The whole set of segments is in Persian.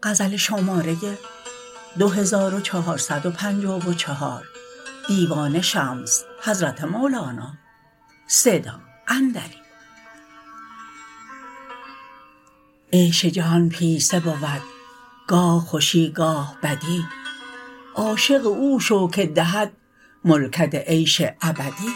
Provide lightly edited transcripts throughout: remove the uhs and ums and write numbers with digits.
عیش جهان پیسه بود گاه خوشی گاه بدی، عاشق او شو که دهد ملکت عیش ابدی.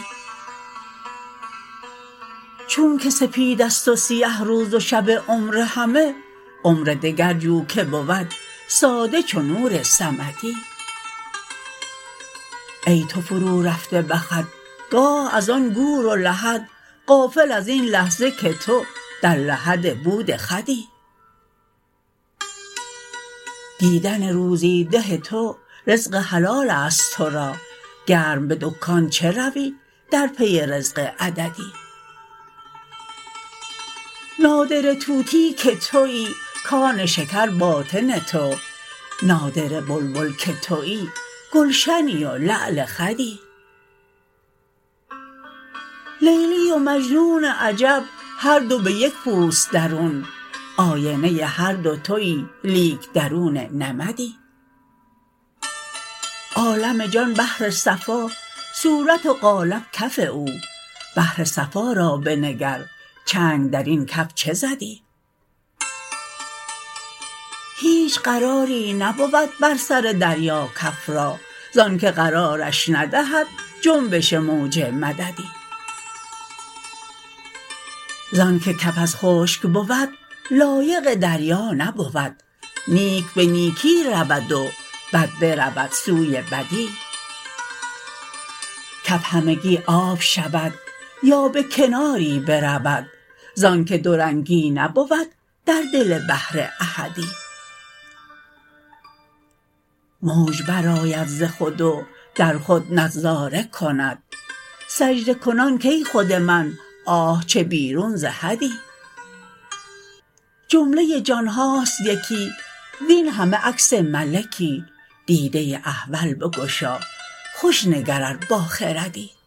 چونک سپید است و سیه روز و شب عمر همه، عمر دگر جو که بود ساده چو نور صمدی. ای تو فرورفته به خود گاه از آن گور و لحد، غافل از این لحظه که تو در لحد بود خودی. دیدن روزی ده تو رزق حلال است تو را، گرم به دکان چه روی در پی رزق عددی. نادره طوطی که توی کان شکر باطن تو، نادره بلبل که توی گلشنی و لعل خدی. لیلی و مجنون عجب هر دو به یک پوست درون، آینه هر دو توی لیک درون نمدی. عالم جان بحر صفا صورت و قالب کف او، بحر صفا را بنگر چنگ در این کف چه زدی. هیچ قراری نبود بر سر دریا کف را، زانک قرارش ندهد جنبش موج مددی. زانک کف از خشک بود لایق دریا نبود، نیک به نیکی رود و بد برود سوی بدی. کف همگی آب شود یا به کناری برود، زانک دو رنگی نبود در دل بحر احدی. موج برآید ز خود و در خود نظاره کند، سجده کنان کای خود من آه چه بیرون ز حدی. جمله جان هاست یکی وین همه عکس ملکی، دیده احول بگشا خوش نگر ار باخردی.